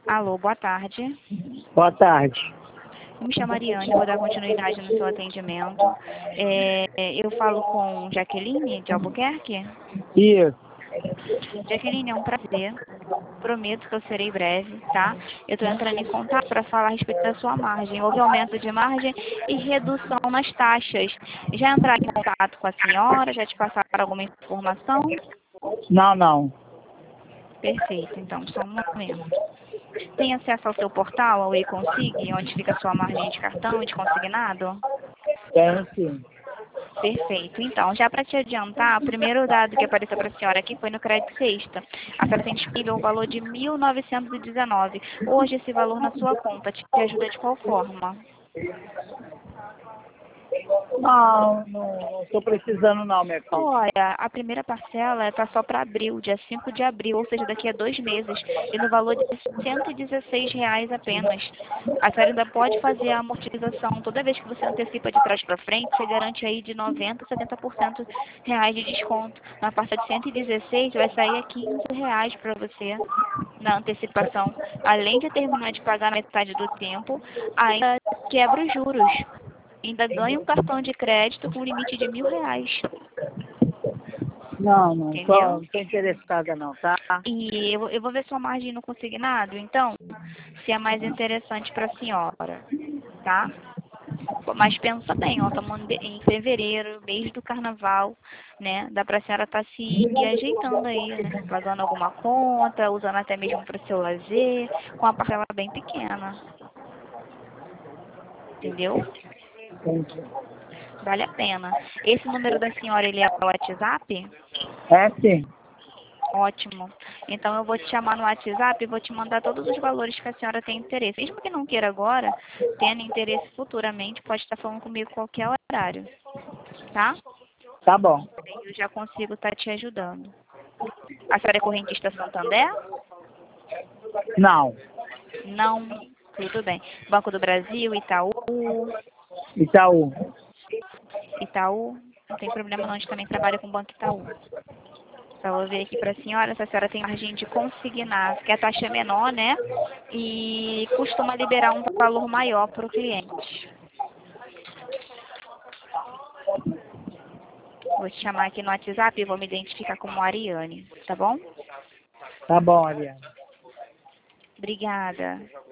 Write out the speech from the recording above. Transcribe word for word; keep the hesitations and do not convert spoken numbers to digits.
Alô, boa tarde. Boa tarde. Eu me chamo Ariane, vou dar continuidade no seu atendimento. É, eu falo com Jaqueline, de Albuquerque. Isso. Jaqueline, é um prazer. Prometo que eu serei breve, tá? Eu estou entrando em contato para falar a respeito da sua margem. Houve aumento de margem e redução nas taxas. Já entraram em contato com a senhora? Já te passaram alguma informação? Não, não. Perfeito, então, só um momento. Tem acesso ao seu portal, ao eConsig, onde fica a sua margem de cartão e de consignado? Tenho sim. Perfeito. Então, já para te adiantar, o primeiro dado que apareceu para a senhora aqui foi no crédito sexta. A senhora tem disponível o valor de mil novecentos e dezenove. Hoje, esse valor na sua conta te ajuda de qual forma? Não, não estou precisando não, minha filha. Olha, a primeira parcela está só para abril, dia cinco de abril, ou seja, daqui a dois meses, e no valor de cento e dezesseis reais apenas. A senhora ainda pode fazer a amortização. Toda vez que você antecipa de trás para frente, você garante aí de noventa a setenta por cento reais de desconto. Na parcela de cento e dezesseis vai sair a quinze reais para você na antecipação. Além de terminar de pagar na metade do tempo, ainda quebra os juros. Ainda ganha um cartão de crédito com limite de mil reais. Não, não estou Entendeu? não tô interessada não, tá? E eu, eu vou ver sua margem no consignado, então, se é mais interessante para a senhora, tá? Mas pensa bem, ó, estamos em fevereiro, mês do carnaval, né? Dá para a senhora estar se ajeitando aí, né? Pagando alguma conta, usando até mesmo para o seu lazer, com a parcela bem pequena. Entendeu? Entendi. Vale a pena. Esse número da senhora, ele é o WhatsApp? É sim. Ótimo. Então eu vou te chamar no WhatsApp e vou te mandar todos os valores que a senhora tem interesse. Mesmo que não queira agora, tendo interesse futuramente, pode estar falando comigo qualquer horário. Tá? Tá bom. Eu já consigo estar te ajudando. A senhora é correntista Santander? Não. Não. Tudo bem. Banco do Brasil, Itaú, Itaú. Itaú. Não tem problema não, a gente também trabalha com o Banco Itaú. Então, eu vou ver aqui para a senhora se a senhora tem margem de consignar, que a taxa é menor, né? E costuma liberar um valor maior para o cliente. Vou te chamar aqui no WhatsApp e vou me identificar como Ariane, tá bom? Tá bom, Ariane. Obrigada.